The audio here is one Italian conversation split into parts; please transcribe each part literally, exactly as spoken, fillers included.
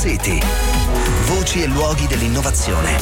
City. Voci e luoghi dell'innovazione.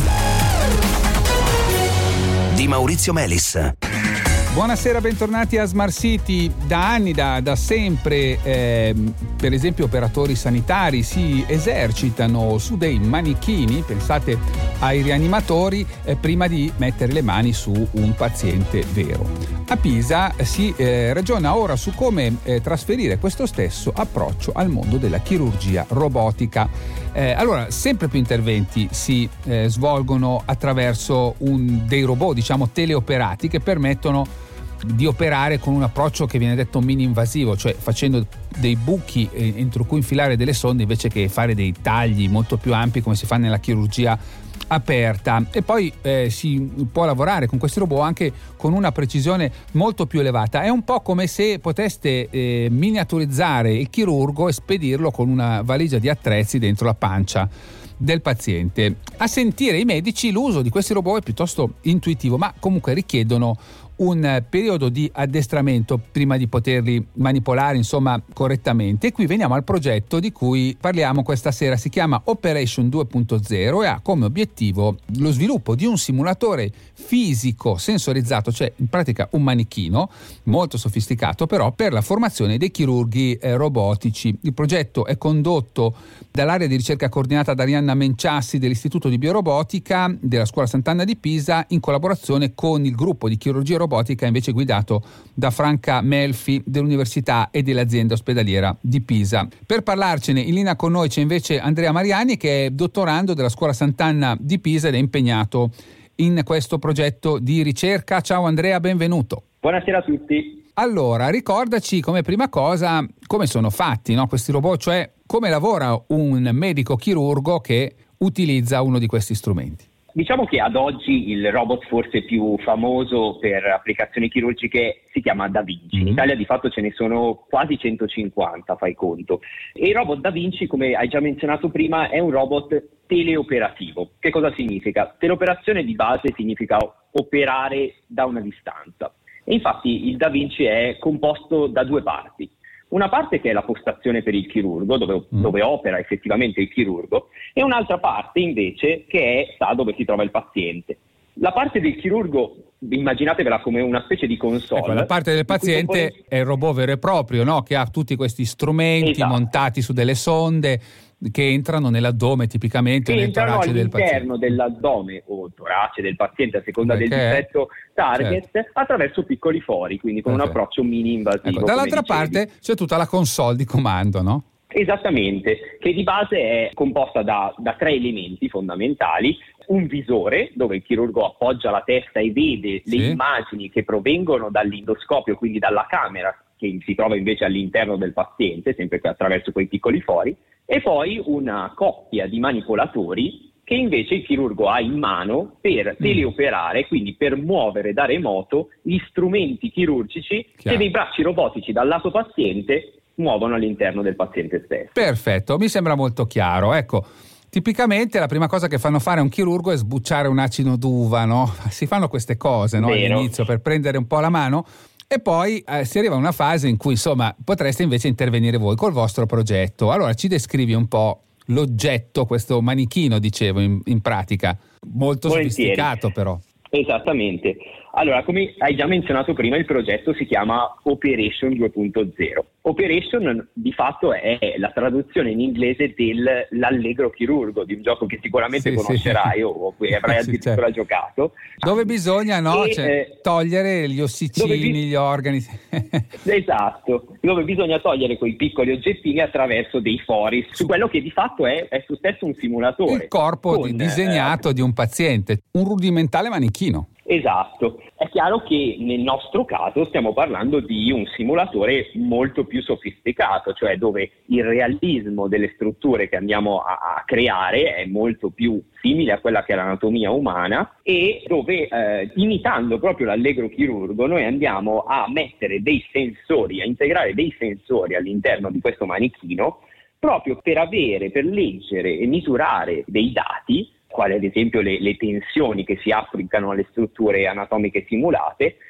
Di Maurizio Melis. Buonasera, bentornati a Smart City. Da anni, da, da sempre, eh, per esempio operatori sanitari si esercitano su dei manichini, pensate ai rianimatori, eh, prima di mettere le mani su un paziente vero. A Pisa si eh, ragiona ora su come eh, trasferire questo stesso approccio al mondo della chirurgia robotica. Eh, allora, sempre più interventi si eh, svolgono attraverso un, dei robot, diciamo teleoperati, che permettono di operare con un approccio che viene detto mini-invasivo, cioè facendo dei buchi eh, entro cui infilare delle sonde invece che fare dei tagli molto più ampi come si fa nella chirurgia aperta. E poi eh, si può lavorare con questi robot anche con una precisione molto più elevata. È un po' come se poteste eh, miniaturizzare il chirurgo e spedirlo con una valigia di attrezzi dentro la pancia del paziente. A sentire i medici, l'uso di questi robot è piuttosto intuitivo, ma comunque richiedono un periodo di addestramento prima di poterli manipolare, insomma, correttamente. E qui veniamo al progetto di cui parliamo questa sera. Si chiama Operation due punto zero e ha come obiettivo lo sviluppo di un simulatore fisico sensorizzato, cioè in pratica un manichino molto sofisticato, però per la formazione dei chirurghi eh, robotici. Il progetto è condotto dall'area di ricerca coordinata da Arianna Menciassi dell'Istituto di Biorobotica della Scuola Sant'Anna di Pisa, in collaborazione con il gruppo di chirurgia robotica robotica invece guidato da Franca Melfi dell'Università e dell'Azienda Ospedaliera di Pisa. Per parlarcene in linea con noi c'è invece Andrea Mariani, che è dottorando della Scuola Sant'Anna di Pisa ed è impegnato in questo progetto di ricerca. Ciao Andrea, benvenuto. Buonasera a tutti. Allora, ricordaci come prima cosa come sono fatti, no, questi robot, cioè come lavora un medico chirurgo che utilizza uno di questi strumenti. Diciamo che ad oggi il robot forse più famoso per applicazioni chirurgiche si chiama Da Vinci. In Italia di fatto ce ne sono quasi centocinquanta, fai conto. E il robot Da Vinci, come hai già menzionato prima, è un robot teleoperativo. Che cosa significa? Teleoperazione di base significa operare da una distanza. E infatti il Da Vinci è composto da due parti. Una parte che è la postazione per il chirurgo, dove, dove opera effettivamente il chirurgo, e un'altra parte invece che è sta dove si trova il paziente. La parte del chirurgo, immaginatevela come una specie di console. Ecco, la parte del paziente componenti... è il robot vero e proprio, no? Che ha tutti questi strumenti esatto. montati su delle sonde che entrano nell'addome tipicamente, che nel torace del paziente. All'interno dell'addome o torace del paziente a seconda Perché del difetto target, certo. attraverso piccoli fori, quindi con Perfetto. un approccio mini invasivo. Ecco, dall'altra parte c'è tutta la console di comando, no? Esattamente, che di base è composta da, da tre elementi fondamentali: un visore dove il chirurgo appoggia la testa e vede sì. le immagini che provengono dall'endoscopio, quindi dalla camera che si trova invece all'interno del paziente, sempre attraverso quei piccoli fori, e poi una coppia di manipolatori che invece il chirurgo ha in mano per teleoperare, quindi per muovere da remoto gli strumenti chirurgici Chiaro. che dei bracci robotici dal lato paziente muovono all'interno del paziente stesso. Perfetto, mi sembra molto chiaro. Ecco, tipicamente la prima cosa che fanno fare a un chirurgo è sbucciare un acino d'uva, no? Si fanno queste cose, no? All'inizio per prendere un po' la mano. E poi eh, si arriva a una fase in cui insomma potreste invece intervenire voi col vostro progetto. Allora ci descrivi un po' l'oggetto, questo manichino, dicevo, in, in pratica, molto Volentieri. sofisticato però. Esattamente. Allora, come hai già menzionato prima, il progetto si chiama Operation due punto zero. Operation di fatto è la traduzione in inglese dell'allegro chirurgo, di un gioco che sicuramente sì, conoscerai sì. o cui avrai sì, addirittura certo. giocato. Dove bisogna no, e, cioè, eh, togliere gli ossicini, bi- gli organi. Esatto, dove bisogna togliere quei piccoli oggettini attraverso dei fori, su quello che di fatto è, è su stesso un simulatore. Il corpo con, disegnato eh, di un paziente, un rudimentale manichino. Esatto, è chiaro che nel nostro caso stiamo parlando di un simulatore molto più sofisticato, cioè dove il realismo delle strutture che andiamo a, a creare è molto più simile a quella che è l'anatomia umana e dove eh, imitando proprio l'allegro chirurgo noi andiamo a mettere dei sensori, a integrare dei sensori all'interno di questo manichino proprio per avere, per leggere e misurare dei dati, quali ad esempio le, le tensioni che si applicano alle strutture anatomiche simulate,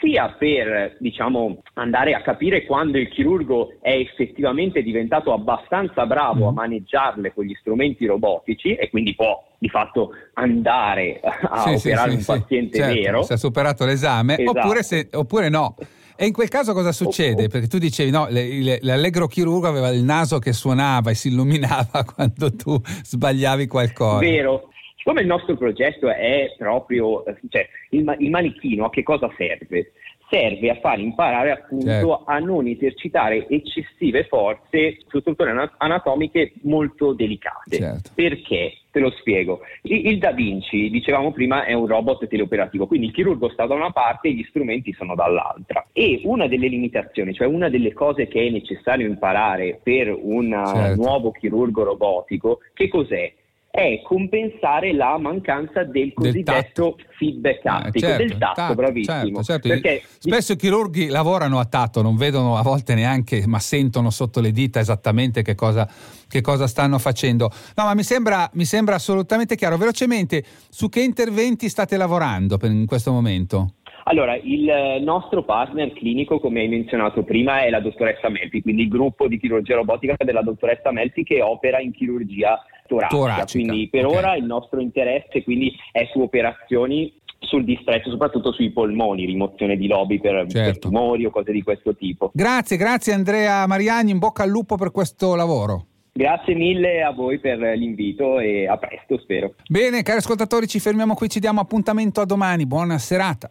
sia per, diciamo, andare a capire quando il chirurgo è effettivamente diventato abbastanza bravo a maneggiarle con gli strumenti robotici e quindi può di fatto andare a sì, operare sì, un sì, paziente certo, vero. Se ha superato l'esame, esatto. oppure, se, oppure no. E in quel caso cosa succede? Perché tu dicevi, no, le, le, l'allegro chirurgo aveva il naso che suonava e si illuminava quando tu sbagliavi qualcosa. Vero. Siccome il nostro progetto è proprio, cioè il, il manichino a che cosa serve? Serve a far imparare appunto certo. a non esercitare eccessive forze su strutture anatomiche molto delicate. Certo. Perché? Te lo spiego. Il, il Da Vinci, dicevamo prima, è un robot teleoperativo, quindi il chirurgo sta da una parte e gli strumenti sono dall'altra. E una delle limitazioni, cioè una delle cose che è necessario imparare per un certo. nuovo chirurgo robotico, che cos'è? È compensare la mancanza del cosiddetto del feedback tattico, eh, certo, del tatto, tatto bravissimo. Certo, certo. Perché spesso i chirurghi lavorano a tatto, non vedono a volte neanche, ma sentono sotto le dita esattamente che cosa, che cosa stanno facendo. No, ma mi sembra, mi sembra assolutamente chiaro. Velocemente, su che interventi state lavorando per, in questo momento? Allora, il nostro partner clinico, come hai menzionato prima, è la dottoressa Melfi, quindi il gruppo di chirurgia robotica della dottoressa Melfi che opera in chirurgia toracica. toracica. Quindi per okay. ora il nostro interesse quindi è su operazioni sul distretto, soprattutto sui polmoni, rimozione di lobi per, certo. per tumori o cose di questo tipo. Grazie, grazie Andrea Mariani, in bocca al lupo per questo lavoro. Grazie mille a voi per l'invito e a presto, spero. Bene, cari ascoltatori, ci fermiamo qui, ci diamo appuntamento a domani. Buona serata.